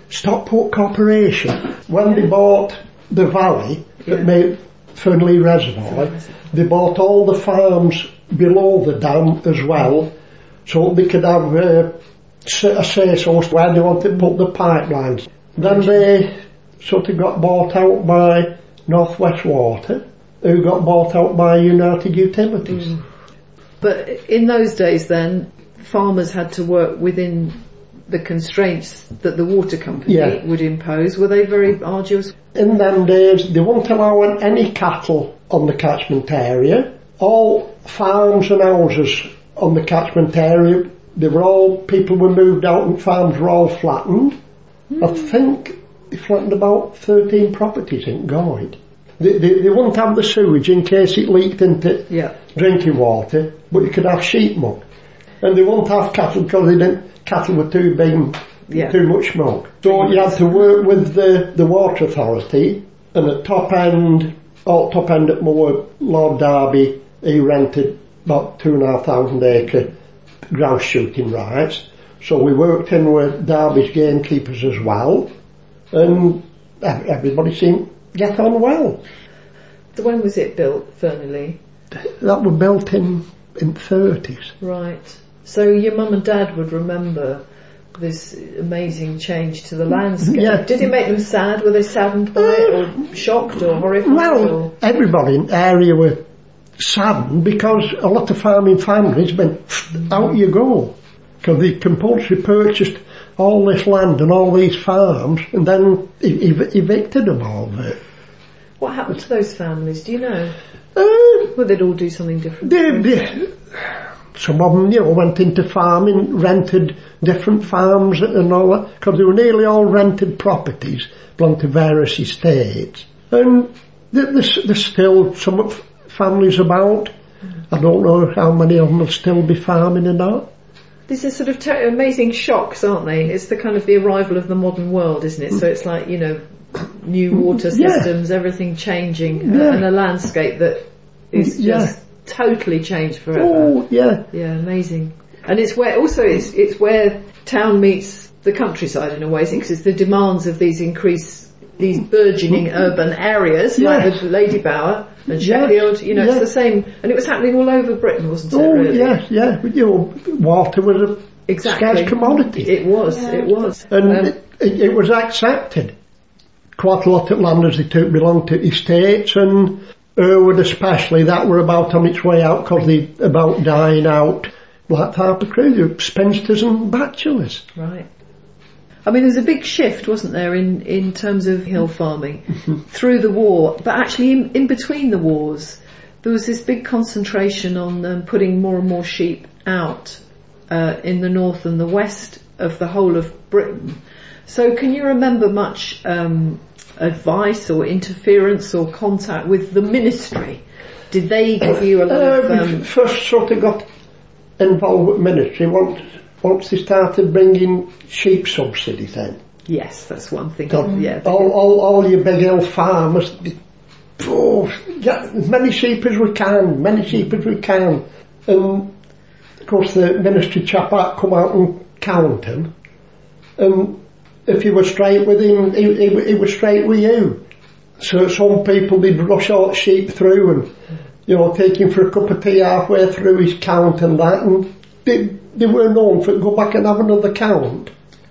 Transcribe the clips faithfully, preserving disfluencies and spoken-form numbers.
Stockport Corporation, when they bought the valley that yeah. made Fernley Reservoir, they bought all the farms below the dam as well, so they could have uh, a say-so where they wanted to put the pipelines. Then they sort of got bought out by North West Water, who got bought out by United Utilities. Mm. But in those days then, farmers had to work within the constraints that the water company yeah. would impose. Were they very arduous? In them days, they weren't allowing any cattle on the catchment area. All farms and houses on the catchment area, they were all, people were moved out and farms were all flattened. Mm. I think they flattened about thirteen properties in Goyde. They, they, they wouldn't have the sewage in case it leaked into yeah. drinking water, but you could have sheep milk. And they wouldn't have cattle because they didn't, cattle were too big, yeah. too much milk. So you had to work with the, the water authority, and at top end, or top end at Moore, Lord Derby, he rented about two and a half thousand acre grouse shooting rights. So we worked in with Derby's gamekeepers as well, and everybody seemed to get on well. When was it built, Fernley? That was built in in the thirties. Right. So your mum and dad would remember this amazing change to the landscape. Yeah. Did it make them sad? Were they saddened by it, or shocked, or horrified? Well, or? everybody in the area were saddened because a lot of farming families went, out you go. Because they compulsory purchased all this land and all these farms and then ev- evicted them all of it. What happened to those families, do you know? Uh, Well, they'd all do something different. They, they, some of them, you know, went into farming, rented different farms and all that, because they were nearly all rented properties, belonged to various estates. And there's, there's still some families about. Mm. I don't know how many of them will still be farming or not. These are sort of ter- amazing shocks, aren't they? It's the kind of the arrival of the modern world, isn't it? So it's like, you know, new water systems, yeah. everything changing, yeah. and a landscape that is yeah. just totally changed forever. Oh, yeah. Yeah, amazing. And it's where, also it's, it's where town meets the countryside in a way, because it's the demands of these increased, these burgeoning urban areas, yes. like the Lady Bower and Sheffield, you know, yes. it's the same, and it was happening all over Britain, wasn't it, oh, really? yes, yeah. You know, water was a exactly. scarce commodity. It was, yeah. it was. And um, it, it was accepted. Quite a lot of landers they took belonged to estates, and Irwood especially, that were about on its way out because they about dying out. Like Harper Crew, spinsters and bachelors. Right. I mean, there was a big shift, wasn't there, in, in terms of hill farming through the war, but actually in, in between the wars, there was this big concentration on um, putting more and more sheep out uh, in the north and the west of the whole of Britain. So can you remember much um, advice or interference or contact with the ministry? Did they give you a lot uh, of... Um, we first sort of got involved with ministry once, once they started bringing sheep subsidies in. Yes, that's one thing. So, yeah, all, all, all your big hill farmers, oh, get as many sheep as we can, many sheep as we can. And of course the ministry chap out come out and count him. And if you were straight with him, he, he, he was straight with you. So some people did rush all the sheep through and, you know, take him for a cup of tea halfway through his count and that, and they, they were known for go back and have another count.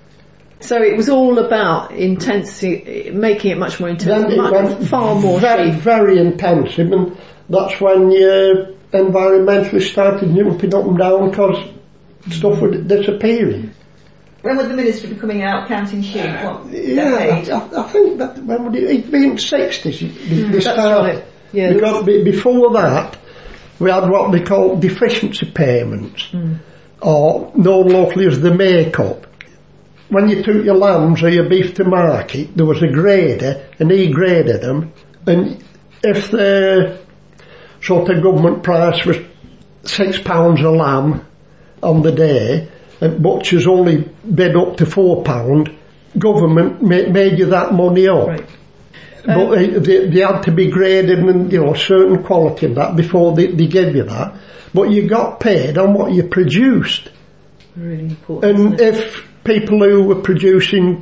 So it was all about intensity, making it much more intense, Then it much, went far more very, sheep. very intensive, and that's when your environmentalists started jumping up and down because stuff was disappearing. When would the ministry be coming out counting sheep? What yeah, decade? I, I think that when would it, it'd be in the sixties. Mm, that's right. Yeah, because was... before that, we had what they call deficiency payments, mm. or known locally as the make-up. When you took your lambs or your beef to market, there was a grader, and he graded them, and if the sort of government price was six pounds a lamb on the day, and butchers only bid up to four pound, government ma- made you that money up. Right. But um, they, they, they had to be graded and, you know, certain quality of that before they, they give you that. But you got paid on what you produced. Really important. And if people who were producing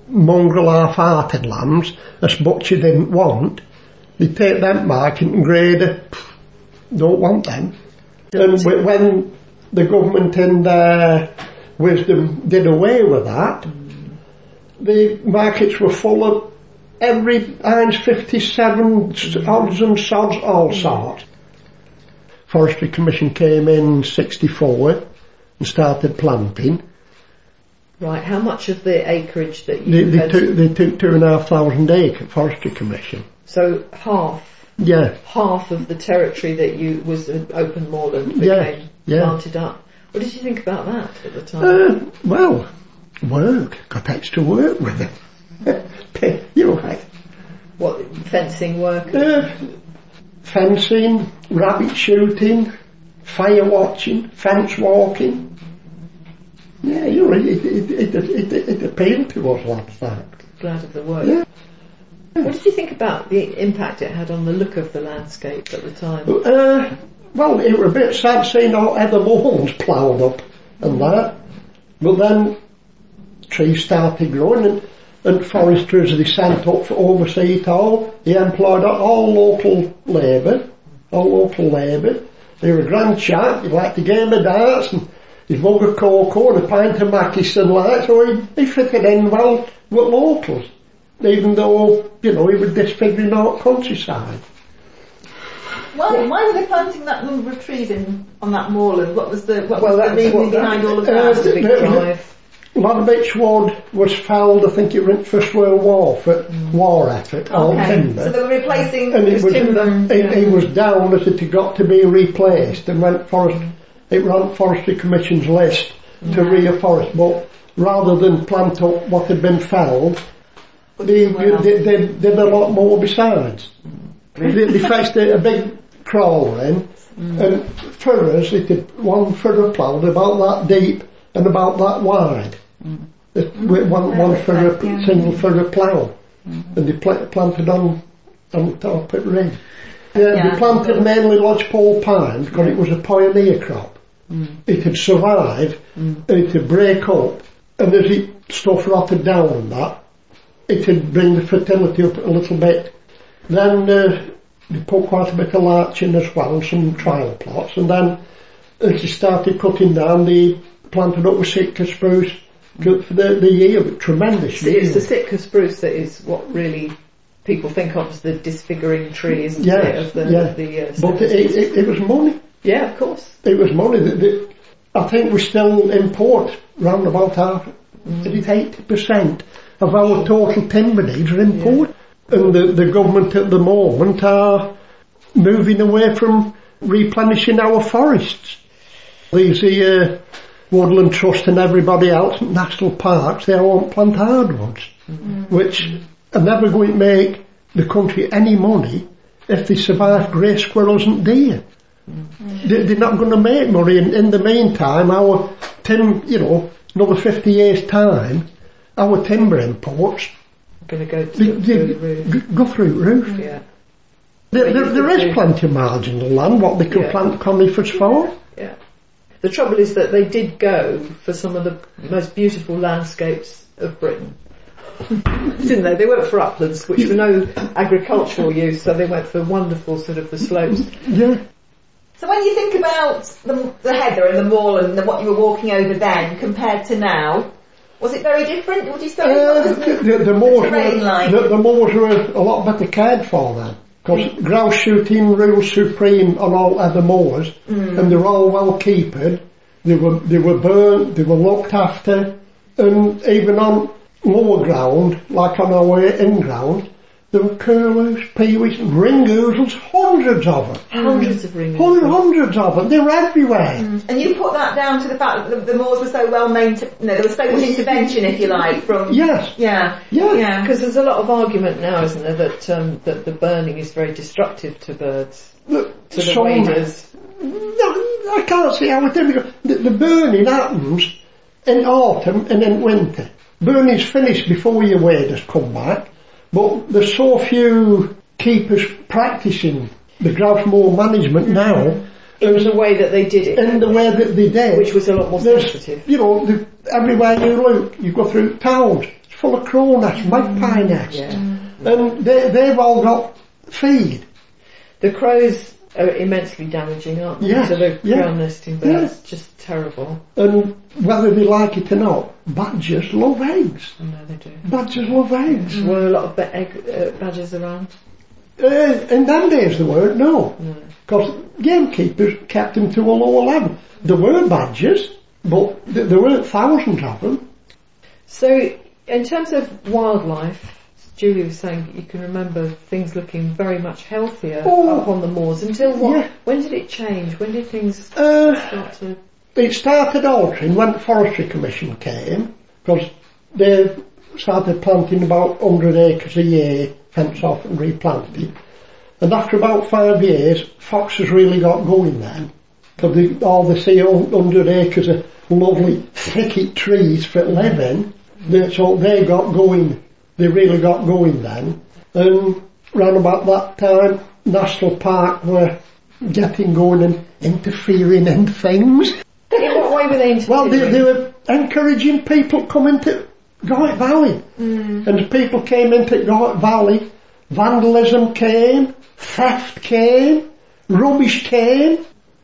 mongrel half-hearted lambs, as much you didn't want, they take them market and grade it, don't want them. And w- when the government in their wisdom did away with that, mm. the markets were full of every Heinz fifty-seven mm. odds and sods, all mm. sorts. Forestry Commission came in sixty-four and started planting. Right, how much of the acreage that you they, they had? Took, they took two and a half thousand acre, Forestry Commission. So half? Yeah. Half of the territory that you was an open moorland became yeah, yeah. planted up. What did you think about that at the time? Uh, well, work. Got extra work with it. You know, right. What, fencing work? Uh, fencing, rabbit shooting, fire watching, fence walking. Yeah, you know, it, it, it, it, it, it appealed to us like that. Glad of the work. Yeah. What did you think about the impact it had on the look of the landscape at the time? Uh, well, it was a bit sad seeing all other lawns ploughed up and that. But then trees started growing and, and foresters they sent up for oversee it all. They employed all local labour, all local labour. They were a grand chap, he'd like the game of darts and his mug of cocoa and a pint of Mackies and that, so he, he fitted in well with locals. Even though, you know, he was disfiguring our countryside. Why, why were they planting that number of trees in on that moorland? What was the what well, was the reasoning behind all of that? Uh, was the big drive. Ladbridge Wood was felled, I think it was in the First World War for mm. war effort, all okay. timber. So they were replacing and it was, timber. It, it was down as it had got to be replaced and went forest, it was on Forestry Commission's list to yeah. reforest, but rather than plant up what had been felled, They, well. they, they did a lot more besides. Mm. They, they fetched a, a big crawler in, mm. and for us, it had one furrow ploughed about that deep and about that wide. Mm. It, mm. One, one furrow, yeah. single furrow plough, mm. and they pl- planted on on top of ring. Yeah, yeah, they planted mainly lodgepole pine because yeah. it was a pioneer crop. Mm. It had survived, mm. and it would break up, and as it stuff rotted down and that, it would bring the fertility up a little bit. Then uh, they put quite a bit of larch in as well, and some trial plots, and then as they started cutting down, they planted up with Sitka spruce for the, the yield, tremendous yield. It's the Sitka spruce that is what really people think of as the disfiguring tree, isn't yes, it? Of the, yeah. of the, uh, but it, it, it was money. Yeah, of course. It was money. The, the, I think we still import round about half, mm. it is eighty percent of our total timber needs are import. Yeah. And the, the government at the moment are moving away from replenishing our forests. These uh, Woodland Trust and everybody else, national parks, they won't plant hardwoods, mm-hmm. which are never going to make the country any money if they survive grey squirrels and deer. Mm-hmm. They, they're not going to make money. In, in the meantime, our tim, you know, another fifty years time, our timber imports going to go to they, they, the roof. Go through the roof. Yeah. There, there, there is plenty of marginal land what they can yeah. plant conifers for. Yeah. The trouble is that they did go for some of the most beautiful landscapes of Britain. Didn't they? They went for uplands, which were no agricultural use, so they went for wonderful sort of the slopes. Yeah. So when you think about the, the heather and the moorland and what you were walking over then compared to now, was it very different? Would you say? Uh, the, the, the, moors the, were, like? the, the moors were a lot better cared for then. Because mm. grouse shooting rules supreme on all other moors, mm. and they were all well keeped. They were they were burnt, they were looked after, and even on lower ground, like on our in ground, there were curlews, peewees, ring ouzels, hundreds of them. Hundreds of ring ouzels. Hundreds of them. They were everywhere. Mm. And you put that down to the fact that the, the moors were so well maintained. You know, there was so much intervention, if you like, from. Yes. Yeah. Yeah. Yeah. Because there's a lot of argument now, isn't there, that um, that the burning is very destructive to birds, the, to the some, waders. No, I can't see how it is. The, the burning happens in autumn and in winter. Burning's finished before your waders come back. But there's so few keepers practising the grouse moor management now. In the way that they did it. In the way that they did. Which was a lot more there's, sensitive. You know, the, everywhere you look, you go through towns, full of crow nests, magpie nests. Yeah. And they, they've all got feed. The crows are immensely damaging, aren't they? Yes, To the yeah. ground nesting birds. Yeah. Just terrible. And whether they like it or not, badgers love eggs. I know they do. Badgers love eggs. Were there a lot of ba- egg, uh, badgers around? Uh, in them days there weren't, no. No. Because gamekeepers kept them to a lower level. There were badgers, but th- there weren't thousands of them. So, in terms of wildlife, Julie was saying you can remember things looking very much healthier Oh. up on the moors. Until what? Yeah. When did it change? When did things Uh, start to... it started altering when the Forestry Commission came, because they started planting about one hundred acres a year, fence off and replanted. And after about five years, foxes really got going then. Because they, all they see one hundred acres of lovely thicket trees for living, they, so they got going, they really got going then. And round about that time, National Park were getting going and interfering in things. In what way were they interfering? Well, they, they were encouraging people coming to Goyt Valley. Mm. And as people came into Goyt Valley, vandalism came, theft came, rubbish came,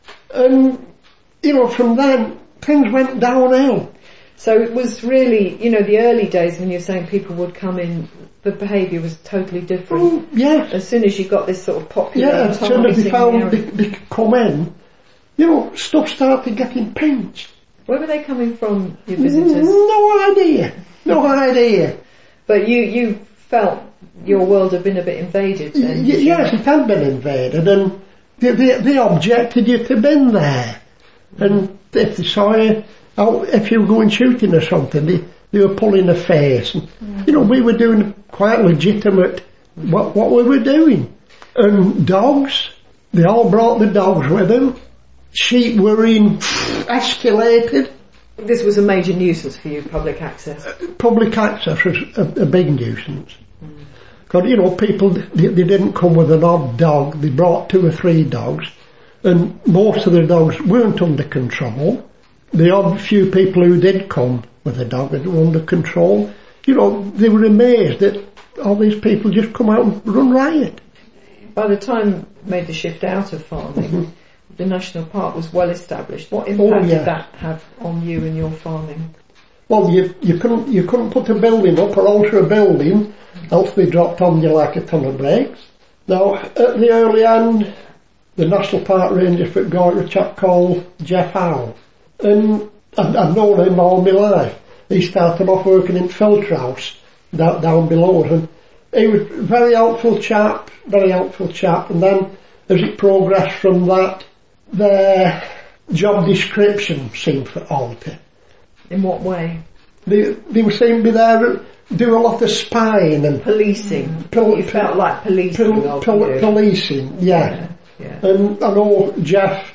and, you know, from then, things went downhill. So it was really, you know, the early days when you're saying people would come in, the behaviour was totally different. Oh, yeah. As soon as you got this sort of popular Yeah, as soon as they targeting found they, area. they could come in, you know, stuff started getting pinched. Where were they coming from, your visitors? No idea. No idea. But you, you felt your world had been a bit invaded then? Y- did you? yes, it had been invaded, and they, they, they objected you to been there. And if they saw you, out, if you were going shooting or something, they, they were pulling a face. And, Mm. you know, we were doing quite legitimate what, what we were doing. And dogs, they all brought the dogs with them. Sheep were in, escalated. This was a major nuisance for you, public access. Public access was a, a big nuisance. Because, you know, people, they, they didn't come with an odd dog, they brought two or three dogs, and most of the dogs weren't under control. The odd few people who did come with a dog that were under control, you know, they were amazed that all these people just come out and run riot. By the time you made the shift out of farming, mm-hmm. the national park was well established. What impact Oh, yeah. did that have on you and your farming? Well, you you couldn't you couldn't put a building up or alter a building, else they dropped on you like a ton of bricks. Now, at the early end, the National Park Ranger for Goyt was a chap called Jeff Howe, and I'd, I'd known him all my life. He started off working in Filter House down, down below us, and he was a very helpful chap, very helpful chap. And then, as it progressed from that, their job description seemed to alter. In what way? They, they were saying be there, do a lot of spying and Policing. Pol- you felt like policing. pol- of pol- you. policing, yeah. yeah. yeah. And I know Jeff,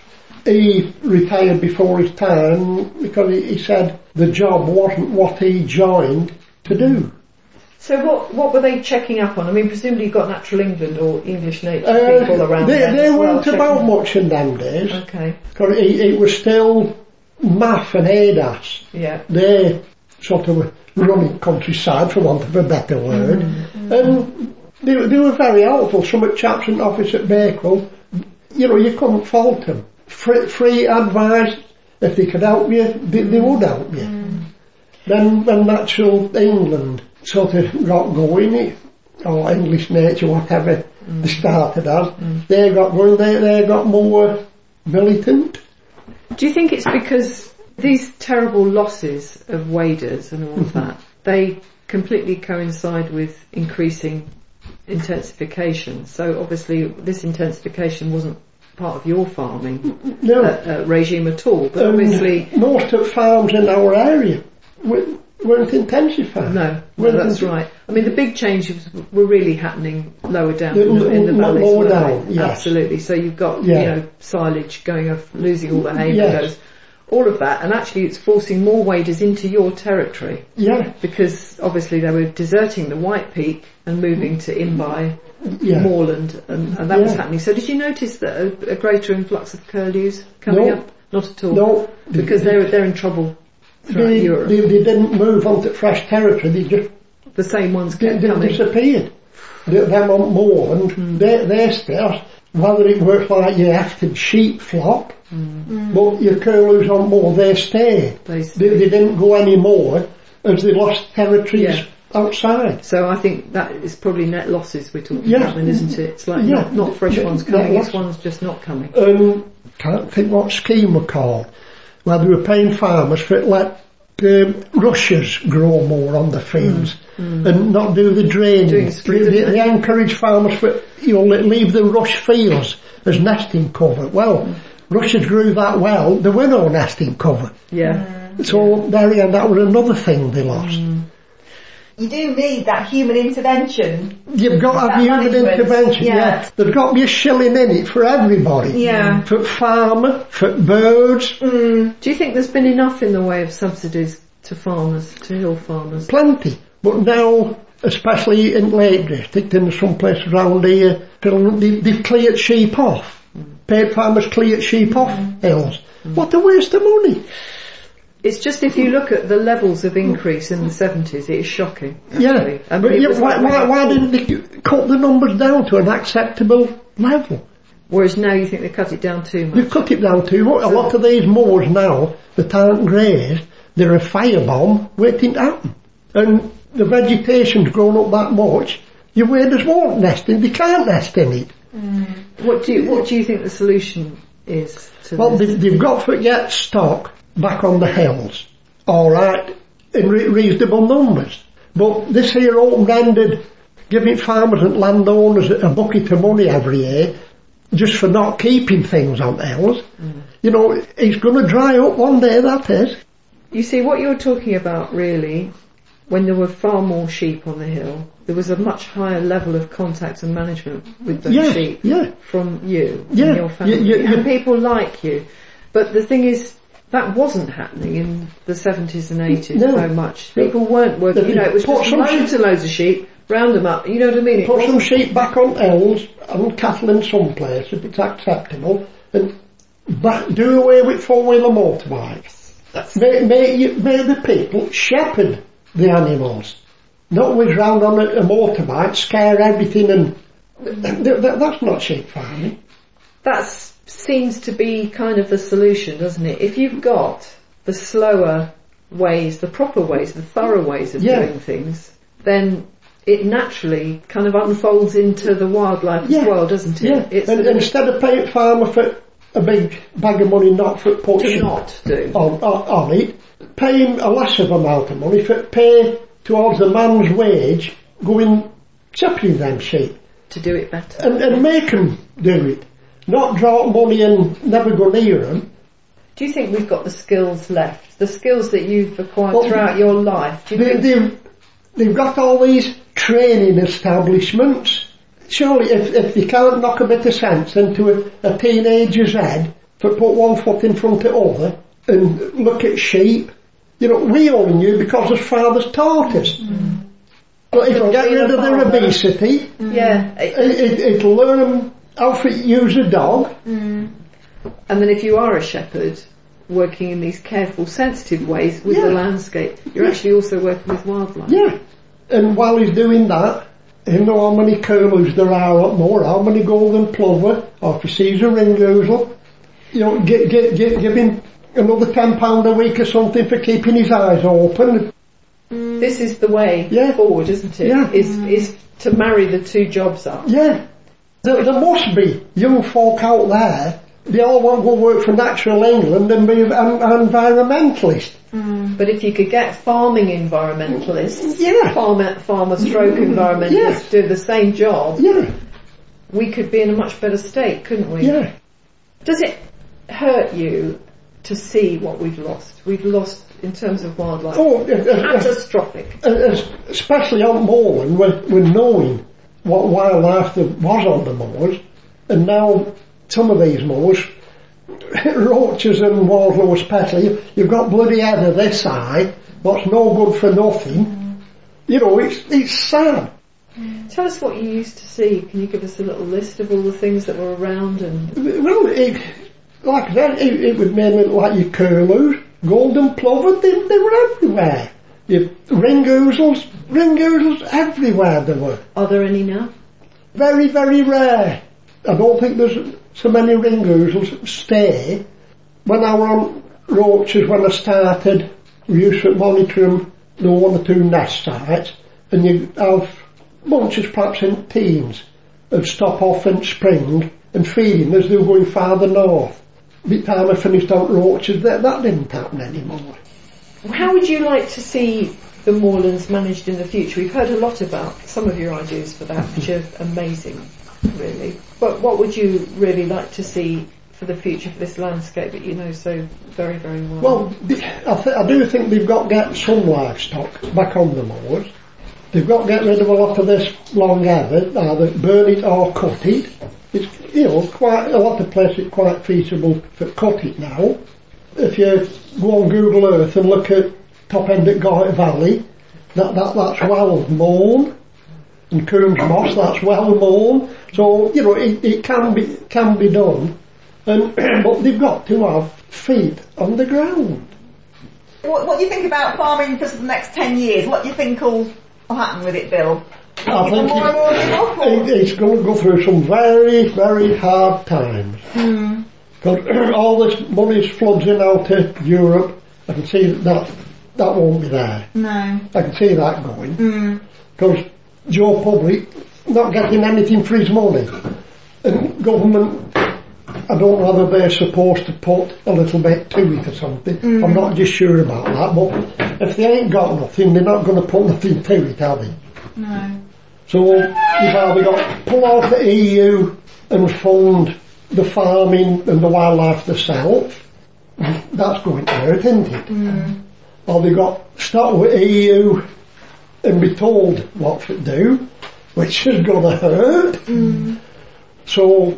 he retired before his time because he, he said the job wasn't what he joined to do. So what what were they checking up on? I mean, presumably you've got Natural England or English Nature Uh, people around they there they as well weren't checking- about much in them days. Okay. Because it, it was still M A F and A D A S. Yeah. They sort of were running countryside, for want of a better word. Mm-hmm. And they, they were very helpful. Some of the chaps in the office at Bakewell, you know, you couldn't fault them. Free, free advice, if they could help you, they, they would help you. Mm. Then when Natural England sort of got going, it, or English Nature, whatever mm. they started as, mm. they got going, they, they got more militant. Do you think it's because these terrible losses of waders and all of that, they completely coincide with increasing intensification? So obviously this intensification wasn't part of your farming no. uh, uh, regime at all, but um, obviously... most of farms in our area were, weren't intensified. No, weren't no that's inten- right. I mean the big changes were really happening lower down The- in, the, in the l- valleys. lower weren't down, they? yes. Absolutely. So you've got, Yeah. you know, silage going off, losing all the hay Yes. meadows, all of that, and actually it's forcing more waders into your territory. Yeah, Because obviously they were deserting the White Peak and moving to Imbai, yeah. moorland, and, and that was Yeah. happening. So did you notice that a, a greater influx of curlews coming No. up? Not at all. No. Because they're they're in trouble throughout They, Europe. they, they didn't move onto fresh territory, they just the same ones They, kept they coming. disappeared. They, them on moorland, Mm. they, they stay. Whether it works like your hefted sheep flock, Mm. but your curlews on moor, they stayed. They They, they didn't go any more as they lost territories Yeah. outside. So I think that is probably net losses we're talking Yeah. about then, isn't it? It's like Yeah. not, not fresh Yeah. ones Net coming, it's loss. ones just not coming. Um, can't think what scheme were called, where they were paying farmers for it let um, rushes grow more on the fields and not do the draining. Doing They, street, they, didn't they they? encourage farmers for, you know, le- leave the rush fields as nesting cover. Well, rushes grew that well, there were no nesting cover. Yeah. So there again, that was another thing they lost. You do need that human intervention. You've got to have That human management, intervention, yeah. yeah. There's got to be a shilling in it for everybody. Yeah. For farmer, for birds, Do you think there's been enough in the way of subsidies to farmers, to hill farmers? plenty. But now, especially in Lake District and some places around here, they, they've cleared sheep off. Paid farmers cleared sheep off hills. What a waste of money. It's just if you look at the levels of increase in the seventies, it is shocking. Yeah. Actually. I mean, But it yeah, was why, like why, when- why didn't they cut the numbers down to an acceptable level? Whereas now you think they cut it down too much. They've cut it down too much. A lot of these moors now that aren't grazed, they're a firebomb waiting to happen. And the vegetation's grown up that much, your waders won't nest in, they can't nest in it. What do you What do you think the solution is to Well, this? they, they've got to get stock back on the hills, alright, in re- reasonable numbers. But this here open-ended, giving farmers and landowners a bucket of money every year, just for not keeping things on the hills, you know, it's going to dry up one day, that is. You see, what you're talking about really, when there were far more sheep on the hill, there was a much higher level of contact and management with those Yeah, sheep yeah. from you Yeah, and your family you- you- and you- people like you. But the thing is, that wasn't happening in the seventies and eighties No. so much. People weren't working, you know, it was Put just some loads and loads of sheep, round them up, you know what I mean? It Put some wasn't- sheep back on hills and cattle in some place if it's acceptable, and back, do away with four-wheeler motorbikes. Make, make, you, make the people shepherd the animals, not whiz round on a, a motorbike, scare everything, and th- th- that's not sheep farming. That seems to be kind of the solution, doesn't it? If you've got the slower ways, the proper ways, the thorough ways of Yeah. doing things, then it naturally kind of unfolds into the wildlife Yeah. as well, doesn't it? Yeah, It's and, sort of instead of paying farmer for a big bag of money not for put to sheep not do. on, on, on it, pay him a lesser amount of money for pay towards the man's wage going shepherding them sheep, To do it better. and, and make them do it, not draw money and never go near them. Do you think we've got the skills left? The skills that you've acquired Well, throughout your life? Do you They, think they've, they've got all these training establishments. Surely if, if you can't knock a bit of sense into a, a teenager's head for put one foot in front of the other and look at sheep, you know, we only knew because his fathers taught us. Mm. But it'll get rid of their obesity, yeah, it- it, it, it'll learn them how to use a dog. and then if you are a shepherd working in these careful, sensitive ways with Yeah. the landscape, you're Yeah. actually also working with wildlife. Yeah. And while he's doing that, he'll know how many curlews there are up more, how many golden plover, or if he sees a ringoozle, you know, give, give, give, give him another ten pound a week or something for keeping his eyes open. This is the way Yeah. forward, isn't it? Yeah. Is is to marry the two jobs up. Yeah. There, there must be young folk out there, they all want to go work for Natural England and be an, an environmentalist. But if you could get farming environmentalists, Yeah. farmer, farmer stroke environmentalists Yes. do the same job, Yeah, we could be in a much better state, couldn't we? yeah. Does it hurt you to see what we've lost? We've lost in terms of wildlife. Oh, uh, uh, Catastrophic. uh, especially on moorland, we're, we're knowing what wildlife there was on the moors, and now some of these moors, roaches and wildlow's petal, you, you've got bloody heather this side, what's no good for nothing. You know, it's it's sad. Tell us what you used to see. Can you give us a little list of all the things that were around? And Well, it, like I said, it, it was mainly like your curlews, golden plover, they, they were everywhere. You've ring-oozles, ring-oozles everywhere there were. Are there any now? Very, very rare. I don't think there's so many ring-oozles stay. When I were on roaches, when I started, we used to monitor them, there were one or two nest sites, and you have bunches perhaps in teams of stop off in spring and feeding as they were going farther north. By the time I finished out roaches, that, that didn't happen anymore. How would you like to see the moorlands managed in the future? We've heard a lot about some of your ideas for that, which are amazing, really. But what would you really like to see for the future for this landscape that you know so very, very well? Well, I, th- I do think they've got to get some livestock back on the moors. They've got to get rid of a lot of this long heather, either burn it or cut it. It's, you know, quite a lot of places quite feasible to cut it now. If you go on Google Earth and look at top end at Goyt Valley, that, that that's well mown, and Coombs Moss, that's well mown. So you know it, it can be can be done, and but they've got to have feet on the ground. What, what do you think about farming for the next ten years? What do you think will, will happen with it, Bill? I think more and more enough, it, it, it's going to go through some very very hard times. Mm. Because all this money's floods in out of Europe. I can see that that won't be there. No. I can see that going. Because Mm. Joe Public not getting anything for his money. And government, I don't know whether they're supposed to put a little bit to it or something. Mm. I'm not just sure about that. But if they ain't got nothing, they're not going to put nothing to it, are they? No. So you've either got to pull out the E U and fund the farming and the wildlife themselves. That's going to hurt, isn't it? Mm. Or they've got to start with E U and be told what to do, which is going to hurt. Mm. So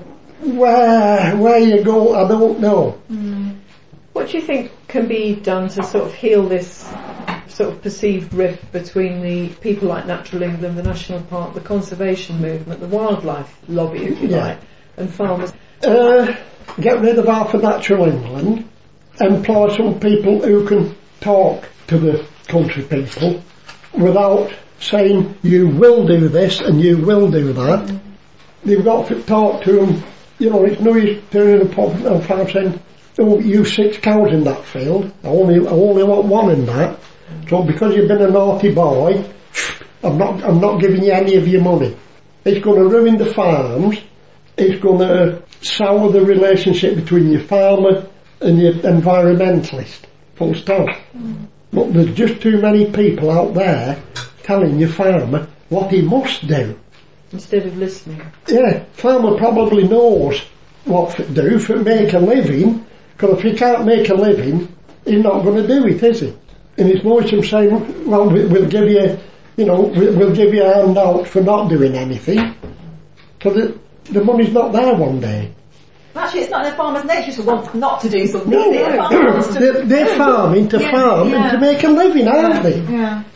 where where you go, I don't know. Mm. What do you think can be done to sort of heal this sort of perceived rift between the people like Natural England, the National Park, the conservation movement, the wildlife lobby, if you Yeah. like, and farmers? Uh, get rid of half of Natural England, employ some people who can talk to the country people without saying you will do this and you will do that. Mm. You've got to talk to them. You know, it's no use turning a pub and farm saying, oh, you six cows in that field, I only, I only want one in that. So because you've been a naughty boy, I'm not, I'm not giving you any of your money. It's going to ruin the farms. It's going to sour the relationship between your farmer and your environmentalist. Full stop. Mm. But there's just too many people out there telling your farmer what he must do. Instead of listening. Yeah, farmer probably knows what to do for make a living, because if he can't make a living, he's not going to do it, is he? And it's no use him saying, well, we'll give you, you know, we'll give you a handout for not doing anything, because the, the money's not there one day. Actually, it's not in a farmer's nature to want not to do something. No, is it? A farmer wants to they're, they're farming to yeah, farm yeah. and to make a living, aren't yeah, they? Yeah.